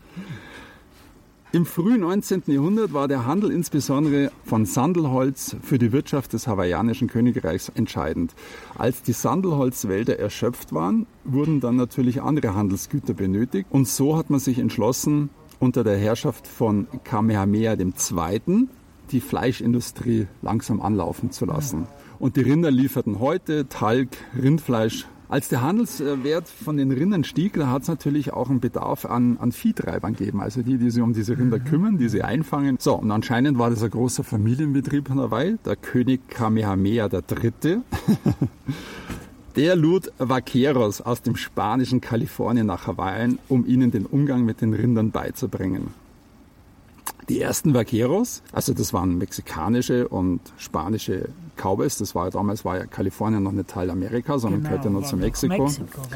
Im frühen 19. Jahrhundert war der Handel insbesondere von Sandelholz für die Wirtschaft des hawaiianischen Königreichs entscheidend. Als die Sandelholzwälder erschöpft waren, wurden dann natürlich andere Handelsgüter benötigt. Und so hat man sich entschlossen, unter der Herrschaft von Kamehameha II. Die Fleischindustrie langsam anlaufen zu lassen. Und die Rinder lieferten Häute, Talg, Rindfleisch. Als der Handelswert von den Rindern stieg, da hat es natürlich auch einen Bedarf an Viehtreibern gegeben. Also die sich um diese Rinder kümmern, die sie einfangen. So, und anscheinend war das ein großer Familienbetrieb in Hawaii. Der König Kamehameha III. Der lud Vaqueros aus dem spanischen Kalifornien nach Hawaii ein, um ihnen den Umgang mit den Rindern beizubringen. Die ersten Vaqueros, also das waren mexikanische und spanische Cowboys, damals war ja Kalifornien noch nicht Teil Amerika, sondern gehörte nur zu Mexiko.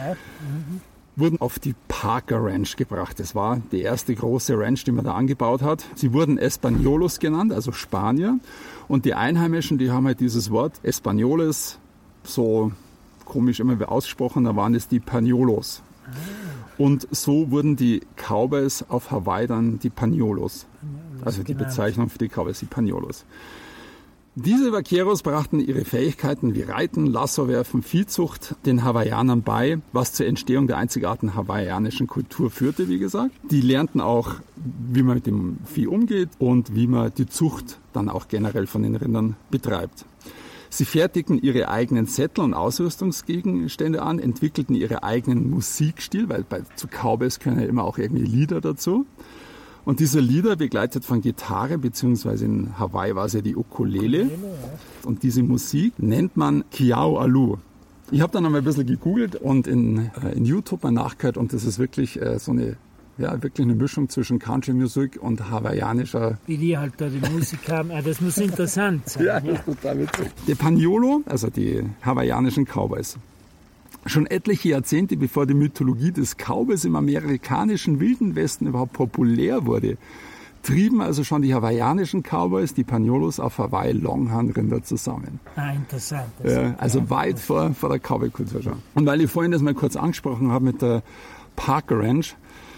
Wurden auf die Parker Ranch gebracht. Das war die erste große Ranch, die man da angebaut hat. Sie wurden Españolos genannt, also Spanier. Und die Einheimischen, die haben halt dieses Wort Españoles so komisch immer ausgesprochen, da waren es die Pañolos. Und so wurden die Cowboys auf Hawaii dann die Pañolos. Also die Bezeichnung für die Cowboys, die Pañolos. Diese Vaqueros brachten ihre Fähigkeiten wie Reiten, Lassowerfen, Viehzucht den Hawaiianern bei, was zur Entstehung der einzigartigen hawaiianischen Kultur führte, wie gesagt. Die lernten auch, wie man mit dem Vieh umgeht und wie man die Zucht dann auch generell von den Rindern betreibt. Sie fertigten ihre eigenen Sättel und Ausrüstungsgegenstände an, entwickelten ihre eigenen Musikstil, weil zu Cowboys gehören ja immer auch irgendwie Lieder dazu. Und diese Lieder, begleitet von Gitarre, beziehungsweise in Hawaii war es ja die Ukulele. Und diese Musik nennt man Kiau-Alu. Ich habe dann noch mal ein bisschen gegoogelt und in YouTube mal nachgehört und das ist wirklich wirklich eine Mischung zwischen Country-Musik und hawaiianischer. Wie die halt da die Musik haben, das muss interessant sein. Ja, das ist total witzig. Der Pañolo, also die hawaiianischen Cowboys. Schon etliche Jahrzehnte bevor die Mythologie des Cowboys im amerikanischen Wilden Westen überhaupt populär wurde, trieben also schon die hawaiianischen Cowboys, die Pañolos auf Hawaii Longhorn-Rinder zusammen. Interessant. Ja, also weit vor der Cowboy-Kultur schon. Und weil ich vorhin das mal kurz angesprochen habe mit der Parker Ranch,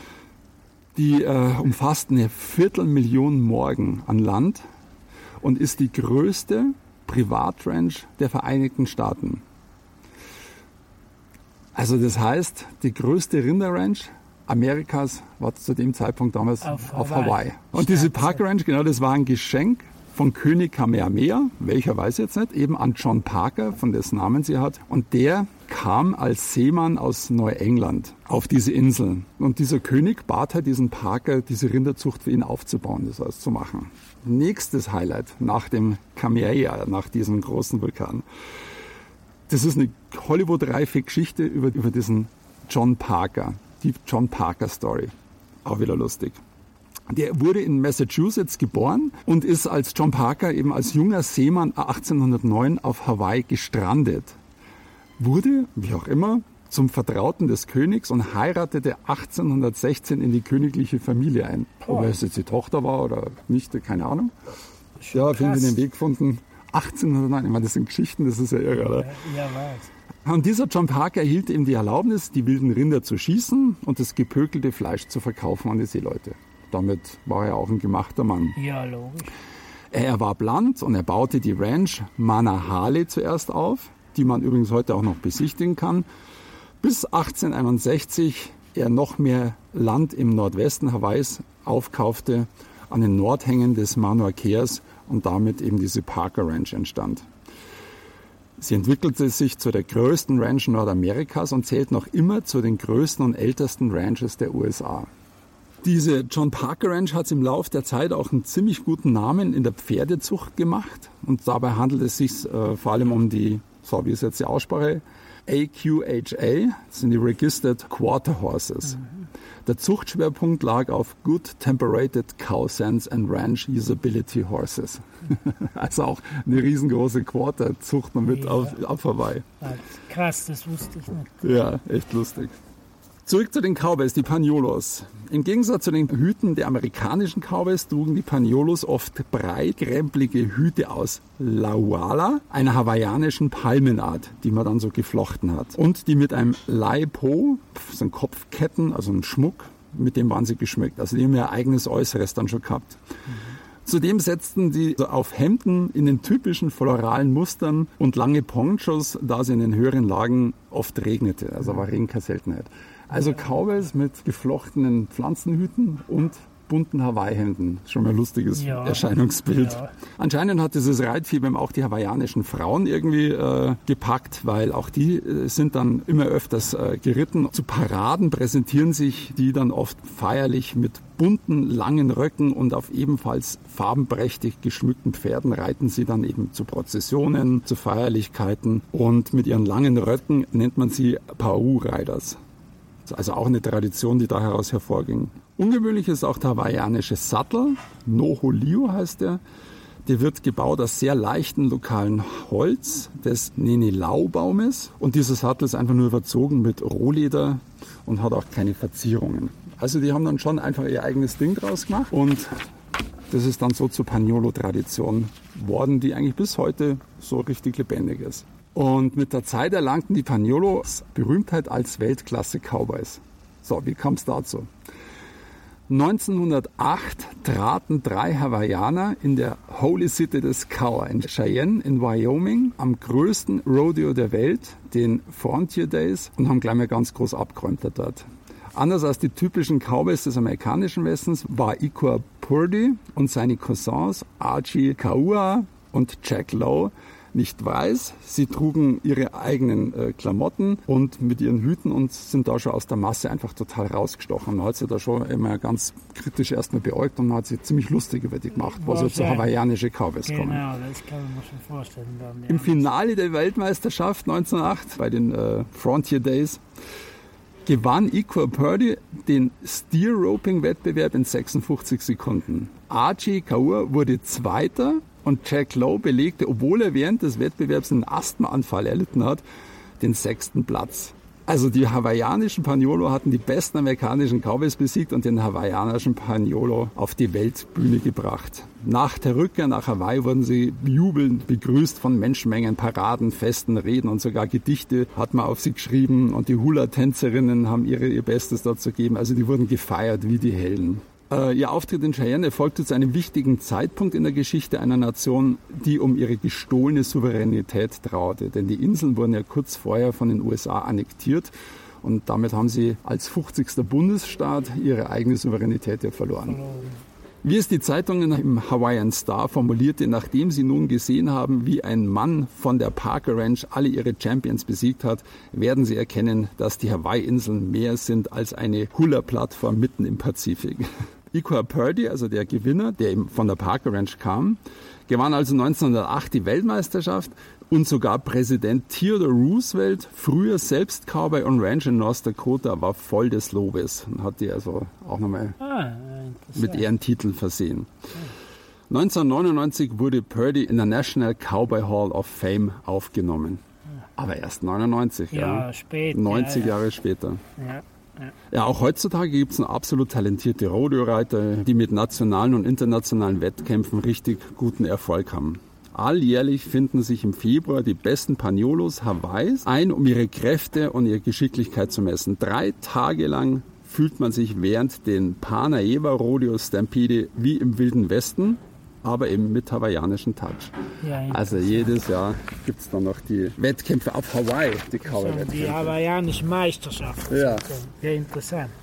die umfasst 250.000 Morgen an Land und ist die größte Privatranch der Vereinigten Staaten. Also das heißt, die größte Rinderranch Amerikas war zu dem Zeitpunkt damals auf Hawaii. Und diese Parker Ranch, genau, das war ein Geschenk von König Kamehameha, welcher weiß jetzt nicht, eben an John Parker, von dessen Namen sie hat. Und der kam als Seemann aus Neuengland auf diese Inseln. Und dieser König bat halt diesen Parker, diese Rinderzucht für ihn aufzubauen, das heißt zu machen. Nächstes Highlight nach dem Kamehameha, nach diesem großen Vulkan. Das ist eine Hollywood-reife Geschichte über diesen John Parker, die John Parker Story. Auch wieder lustig. Der wurde in Massachusetts geboren und ist als John Parker eben als junger Seemann 1809 auf Hawaii gestrandet. Wurde, wie auch immer, zum Vertrauten des Königs und heiratete 1816 in die königliche Familie ein. Ob es jetzt die Tochter war oder nicht, keine Ahnung. Ja, auf jeden Fall den Weg gefunden. 1809, ich meine, das sind Geschichten, das ist ja irre, oder? Ja, was? Und dieser John Parker erhielt eben die Erlaubnis, die wilden Rinder zu schießen und das gepökelte Fleisch zu verkaufen an die Seeleute. Damit war er auch ein gemachter Mann. Ja, logisch. Er war Land und er baute die Ranch Manahale zuerst auf, die man übrigens heute auch noch besichtigen kann, bis 1861 er noch mehr Land im Nordwesten Hawaiis aufkaufte, an den Nordhängen des Mauna Keas und damit eben diese Parker Ranch entstand. Sie entwickelte sich zu der größten Ranch Nordamerikas und zählt noch immer zu den größten und ältesten Ranches der USA. Diese John Parker Ranch hat im Laufe der Zeit auch einen ziemlich guten Namen in der Pferdezucht gemacht. Und dabei handelt es sich vor allem um die, so wie ist jetzt die Aussprache, AQHA, das sind die Registered Quarter Horses. Der Zuchtschwerpunkt lag auf Good Temperated Cow Sense and Ranch Usability Horses. Also auch eine riesengroße Quarter-Zucht noch mit auf Hawaii. Krass, das wusste ich nicht. Ja, echt lustig. Zurück zu den Cowboys, die Paniyolos. Im Gegensatz zu den Hüten der amerikanischen Cowboys trugen die Paniyolos oft breit krempelige Hüte aus Lauala, einer hawaiianischen Palmenart, die man dann so geflochten hat. Und die mit einem Lai-Po, das sind Kopfketten, also ein Schmuck, mit dem waren sie geschmückt. Also die haben ihr eigenes Äußeres dann schon gehabt. Zudem setzten sie auf Hemden in den typischen floralen Mustern und lange Ponchos, da es in den höheren Lagen oft regnete. Also war Regen keine Seltenheit. Also Cowboys mit geflochtenen Pflanzenhüten und bunten Hawaii-Hemden. Schon mal ein lustiges Erscheinungsbild. Ja. Anscheinend hat dieses Reitfieber auch die hawaiianischen Frauen irgendwie gepackt, weil auch die sind dann immer öfters geritten. Zu Paraden präsentieren sich die dann oft feierlich mit bunten, langen Röcken und auf ebenfalls farbenprächtig geschmückten Pferden reiten sie dann eben zu Prozessionen, zu Feierlichkeiten und mit ihren langen Röcken nennt man sie Pau-Riders. Also auch eine Tradition, die da heraus hervorging. Ungewöhnlich ist auch der hawaiianische Sattel, Noholio heißt der. Der wird gebaut aus sehr leichten lokalen Holz des Nenelau-Baumes. Und dieser Sattel ist einfach nur überzogen mit Rohleder und hat auch keine Verzierungen. Also die haben dann schon einfach ihr eigenes Ding draus gemacht. Und das ist dann so zur Paniolo-Tradition geworden, die eigentlich bis heute so richtig lebendig ist. Und mit der Zeit erlangten die Paniolos Berühmtheit als Weltklasse-Cowboys. So, wie kam es dazu? 1908 traten 3 Hawaiianer in der Holy City des Kaua in Cheyenne in Wyoming am größten Rodeo der Welt, den Frontier Days, und haben gleich mal ganz groß abgeräumt dort. Anders als die typischen Cowboys des amerikanischen Westens war Ikua Purdy und seine Cousins Archie Kaua und Jack Lowe nicht weiß. Sie trugen ihre eigenen Klamotten und mit ihren Hüten und sind da schon aus der Masse einfach total rausgestochen. Man hat sie da schon immer ganz kritisch erstmal beäugt und man hat sie ziemlich lustig über die gemacht, was jetzt so hawaiianische Cowboys kommen. Genau, das kann man schon vorstellen. Dann, ja. Im Finale der Weltmeisterschaft 1908 bei den Frontier Days gewann Ikua Purdy den Steer-Roping-Wettbewerb in 56 Sekunden. Archie Kaua wurde Zweiter und Jack Lowe belegte, obwohl er während des Wettbewerbs einen Asthmaanfall erlitten hat, den 6. Platz. Also die hawaiianischen Paniolo hatten die besten amerikanischen Cowboys besiegt und den hawaiianischen Paniolo auf die Weltbühne gebracht. Nach der Rückkehr nach Hawaii wurden sie jubelnd begrüßt von Menschenmengen, Paraden, Festen, Reden und sogar Gedichte hat man auf sie geschrieben und die Hula-Tänzerinnen haben ihr Bestes dazu gegeben. Also die wurden gefeiert wie die Helden. Ihr Auftritt in Cheyenne erfolgte zu einem wichtigen Zeitpunkt in der Geschichte einer Nation, die um ihre gestohlene Souveränität trauerte. Denn die Inseln wurden ja kurz vorher von den USA annektiert und damit haben sie als 50. Bundesstaat ihre eigene Souveränität ja verloren. Wie es die Zeitungen im Hawaiian Star formulierte, nachdem sie nun gesehen haben, wie ein Mann von der Parker Ranch alle ihre Champions besiegt hat, werden sie erkennen, dass die Hawaii-Inseln mehr sind als eine Hula-Plattform mitten im Pazifik. Ikua Purdy, also der Gewinner, der eben von der Parker Ranch kam, gewann also 1908 die Weltmeisterschaft und sogar Präsident Theodore Roosevelt, früher selbst Cowboy on Ranch in North Dakota, war voll des Lobes und hat die also auch nochmal mit Ehrentiteln versehen. 1999 wurde Purdy in der National Cowboy Hall of Fame aufgenommen. Aber erst 99, spät, 90 Jahre später. Ja, auch heutzutage gibt es absolut talentierte Rodeo-Reiter, die mit nationalen und internationalen Wettkämpfen richtig guten Erfolg haben. Alljährlich finden sich im Februar die besten Paniolos Hawaiis ein, um ihre Kräfte und ihre Geschicklichkeit zu messen. 3 Tage lang fühlt man sich während den Panaewa Rodeo Stampede wie im Wilden Westen, aber eben mit hawaiianischen Touch. Ja, also jedes Jahr gibt es dann noch die Wettkämpfe auf Hawaii, die Cowboy-Wettkämpfe. Die hawaiianische Meisterschaft. Ja. Sehr interessant.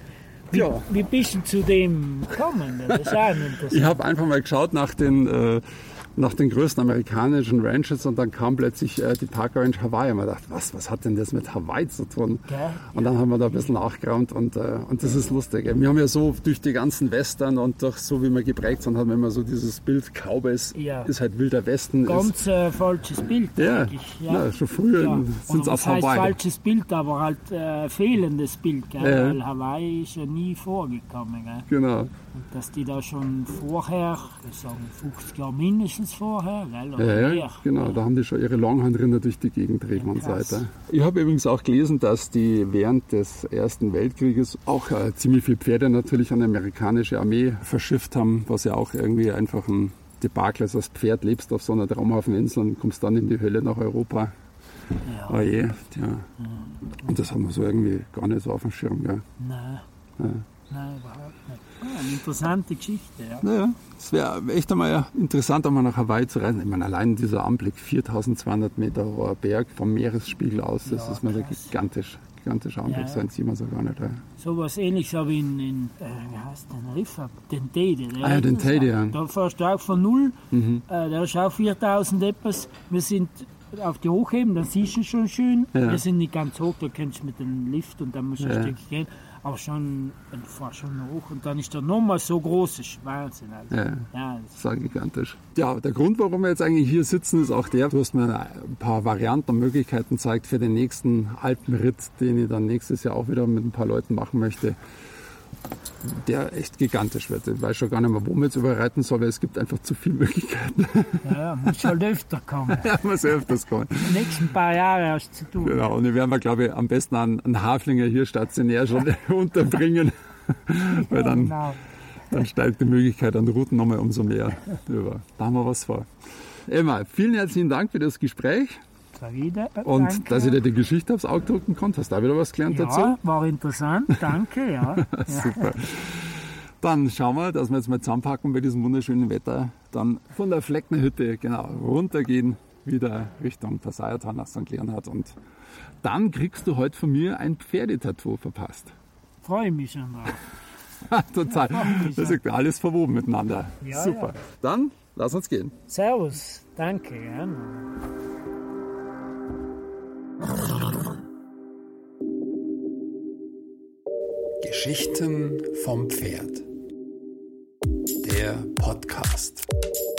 Wie bist du zu dem gekommen? Das ist auch interessant. Ich habe einfach mal geschaut nach den größten amerikanischen Ranches und dann kam plötzlich die Parker Ranch Hawaii. Und man dachte, was hat denn das mit Hawaii zu tun? Ja. Und dann haben wir da ein bisschen nachgeraumt und das ist lustig. Wir haben ja so durch die ganzen Western und durch so wie wir geprägt sind, haben wir immer so dieses Bild, Cowboys ist halt wilder Westen. Ganz falsches Bild eigentlich. Ja, schon früher sind es auf Hawaii. Das heißt Hawaii. falsches Bild, aber halt fehlendes Bild, gell? Weil Hawaii ist ja nie vorgekommen. Gell? Genau. Und dass die da schon vorher, ich sage 50 Jahre mindestens vorher, gell? Oder mehr. Genau, da haben die schon ihre Longhornrinder durch die Gegend getrieben und so weiter. Ich habe übrigens auch gelesen, dass die während des Ersten Weltkrieges auch ziemlich viele Pferde natürlich an die amerikanische Armee verschifft haben, was ja auch irgendwie einfach ein Debakel ist. Als Pferd lebst auf so einer Traumhafeninsel und kommst dann in die Hölle nach Europa. Ja. Oh je, tja. Und das haben wir so irgendwie gar nicht so auf dem Schirm, gell? Nein. Ja. Nein, überhaupt nicht. Eine interessante Geschichte, ja. Naja, es wäre echt einmal interessant, einmal nach Hawaii zu reisen. Ich meine, allein dieser Anblick, 4200 Meter hoher Berg vom Meeresspiegel aus, das ist mal ein gigantischer Anblick, so ein sieht man so gar nicht. So was Ähnliches habe ich in wie heißt der Riff? Den Teide. Den Teide, ja. Da fährst du auch von null, da ist auch 4000 etwas. Wir sind auf die Hochheben, dann siehst du ihn schon schön. Ja. Wir sind nicht ganz hoch, da kannst du mit dem Lift und dann musst du ein Stück gehen. Aber schon, du fährst schon hoch und dann ist der nochmal so groß, das ist Wahnsinn. Also. Das ist auch gigantisch. Ja, der Grund, warum wir jetzt eigentlich hier sitzen, ist auch der, du hast mir ein paar Varianten und Möglichkeiten gezeigt für den nächsten Alpenritt, den ich dann nächstes Jahr auch wieder mit ein paar Leuten machen möchte, der echt gigantisch wird. Ich weiß schon gar nicht mehr, wo man jetzt überreiten soll, weil es gibt einfach zu viele Möglichkeiten. Ja, muss halt öfter kommen. Ja, muss öfters kommen. Die nächsten paar Jahre hast du zu tun. Genau, und ich werde mir, glaube ich, am besten einen Haflinger hier stationär schon unterbringen, weil dann steigt die Möglichkeit an Routen nochmal umso mehr. Da haben wir was vor. Emma, vielen herzlichen Dank für das Gespräch. Und danke. Dass ich dir die Geschichte aufs Auge drücken konnte. Hast du da wieder was gelernt dazu? Ja, war interessant. Danke, ja. Super. Dann schauen wir, dass wir jetzt mal zusammenpacken bei diesem wunderschönen Wetter. Dann von der Flecknerhütte runtergehen, wieder Richtung Passaiertal nach St. Leonhard. Und dann kriegst du heute von mir ein Pferdetattoo verpasst. Freue mich schon drauf. Total. Das ist alles verwoben miteinander. Ja, super. Ja. Dann lass uns gehen. Servus. Danke. Ja. Geschichten vom Pferd. Der Podcast.